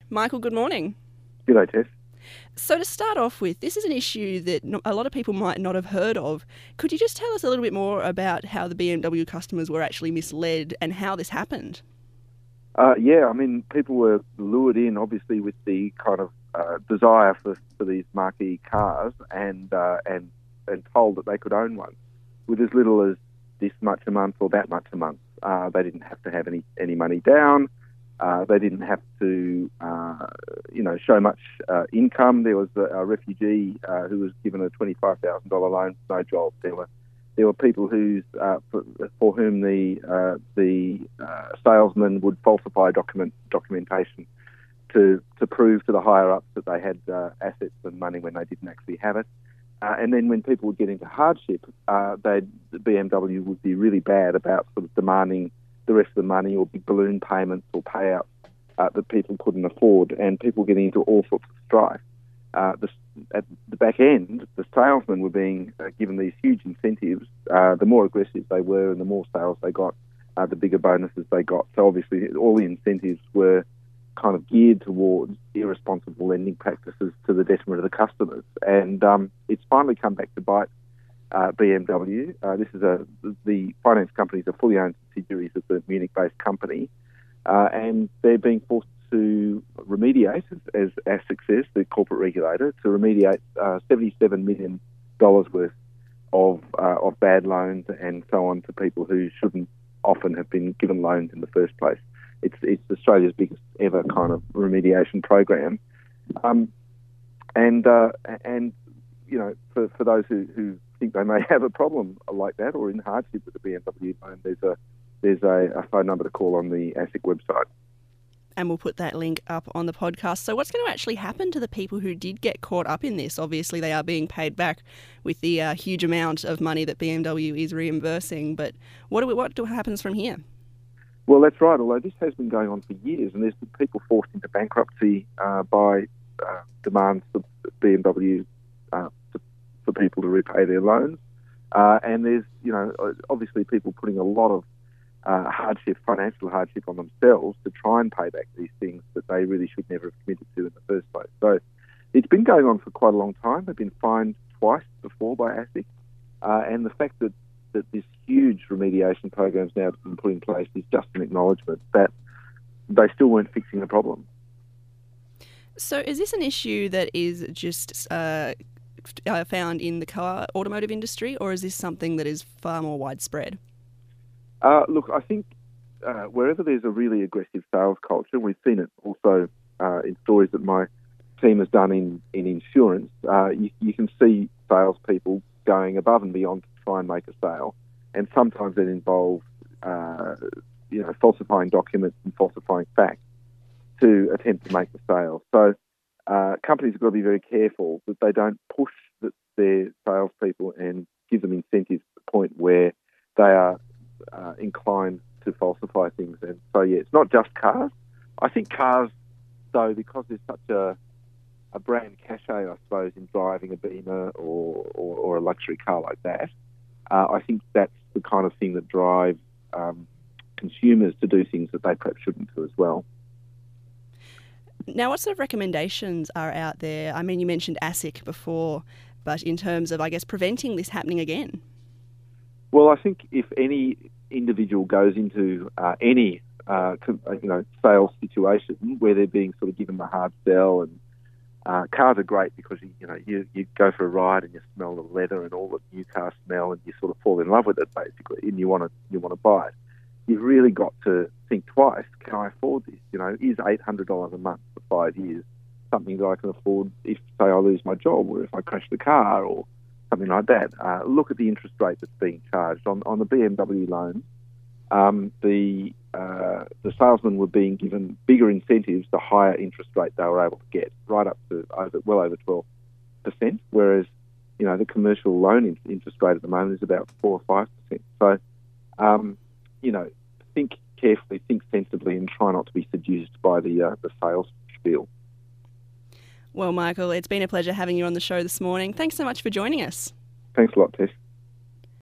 Michael, good morning. G'day, Tess. So to start off with, this is an issue that a lot of people might not have heard of. Could you just tell us a little bit more about how the BMW customers were actually misled and how this happened? People were lured in, obviously, with the kind of desire for these marquee cars and told that they could own one with as little as this much a month or that much a month. They didn't have to have any money down. They didn't have to, show much income. There was a refugee who was given a $25,000 loan, no job. There were people for whom the salesman would falsify documentation to prove to the higher ups that they had assets and money when they didn't actually have it. And then when people would get into hardship, the BMW would be really bad about sort of demanding the rest of the money or big balloon payments or payouts that people couldn't afford, and people getting into all sorts of strife. At the back end, the salesmen were being given these huge incentives. The more aggressive they were and the more sales they got, the bigger bonuses they got. So obviously all the incentives were kind of geared towards irresponsible lending practices to the detriment of the customers. And it's finally come back to bite BMW. The finance companies are fully owned subsidiaries of the Munich-based company, and they're being forced to remediate, as ASIC says, the corporate regulator, to remediate $77 million worth of bad loans and so on to people who shouldn't often have been given loans in the first place. It's Australia's biggest ever kind of remediation program, for those who think they may have a problem like that or in hardship with the BMW loan, there's a phone number to call on the ASIC website. And we'll put that link up on the podcast. So what's going to actually happen to the people who did get caught up in this? Obviously, they are being paid back with the huge amount of money that BMW is reimbursing. But what happens from here? Well, that's right. Although this has been going on for years, and there's been people forced into bankruptcy by demands of BMW for people to repay their loans. And there's, obviously people putting a lot of financial hardship on themselves to try and pay back these things that they really should never have committed to in the first place. So it's been going on for quite a long time. They've been fined twice before by ASIC. And the fact that this huge remediation program's now been put in place is just an acknowledgement that they still weren't fixing the problem. So is this an issue that is just found in the automotive industry, or is this something that is far more widespread? Look, I think wherever there's a really aggressive sales culture, we've seen it also in stories that my team has done in insurance, you can see salespeople going above and beyond to try and make a sale. And sometimes it involves, falsifying documents and falsifying facts to attempt to make the sale. So companies have got to be very careful that they don't push their salespeople and give them incentives to the point where they are inclined to falsify things. And so, it's not just cars. I think cars, though, because there's such a brand cachet, I suppose, in driving a Beamer or a luxury car like that, I think that's the kind of thing that drives consumers to do things that they perhaps shouldn't do as well. Now, what sort of recommendations are out there? I mean, you mentioned ASIC before, but in terms of, I guess, preventing this happening again? Well, I think if any individual goes into any sales situation where they're being sort of given the hard sell, and cars are great because you go for a ride and you smell the leather and all the new car smell, and you sort of fall in love with it basically, and you want to buy it. You've really got to think twice. Can I afford this? Is $800 a month for 5 years something that I can afford if, say, I lose my job or if I crash the car or something like that? Look at the interest rate that's being charged on the BMW loan. The salesmen were being given bigger incentives the higher interest rate they were able to get, right up to well over 12%, whereas the commercial loan interest rate at the moment is about 4 or 5%. So think carefully, think sensibly, and try not to be seduced by the sales spiel. Well, Michael, it's been a pleasure having you on the show this morning. Thanks so much for joining us. Thanks a lot, Tess.